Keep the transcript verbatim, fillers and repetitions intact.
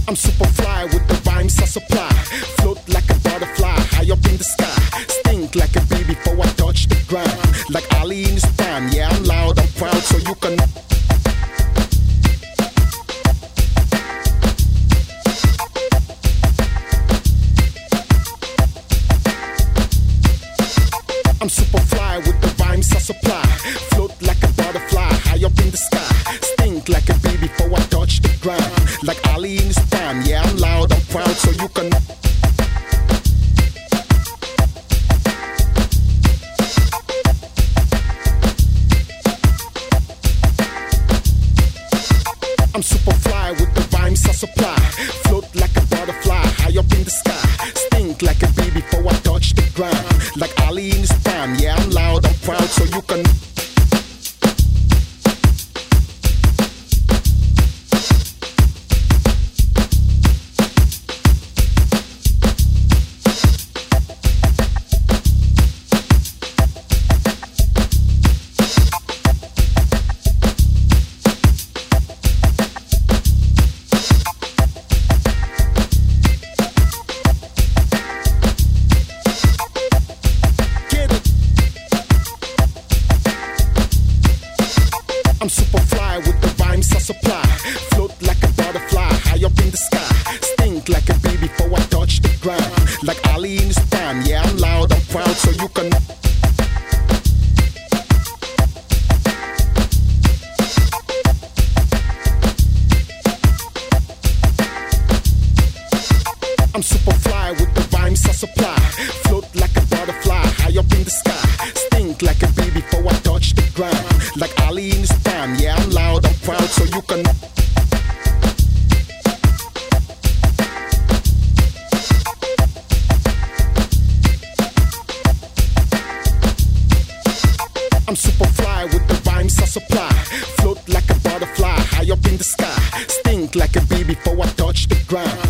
I'm super fly with the rhymes I supply. Float like a butterfly, high up in the sky. Stink like a bee before I touch the ground. Like Ali in his prime, yeah, I'm loud, I'm proud, so you can. I'm super fly with the rhymes I supply. Float like a butterfly, high up in the sky. Stink like a bee before I touch the ground. Like Ali in his prime, yeah, I'm loud, I'm proud, so you can. I'm super fly with the rhymes I supply. Float like a butterfly, high up in the sky. Stink like a bee before I touch the ground. Like Ali in his prime, yeah, I'm loud, I'm proud, so you can. I'm super fly with the rhymes I supply. Float like a butterfly, high up in the sky. Stink like a bee before I touch the ground. Like Ali in his prime, yeah, I'm loud, I'm proud, so you can. I'm super fly with the rhymes I supply. Float like a butterfly, high up in the sky. Stink like a bee before I touch the ground. Like Ali in his prime, yeah, I'm loud, I'm proud, so you can. I'm super fly with the rhymes I supply. Float like a butterfly, high up in the sky. Stink like a bee before I touch the ground.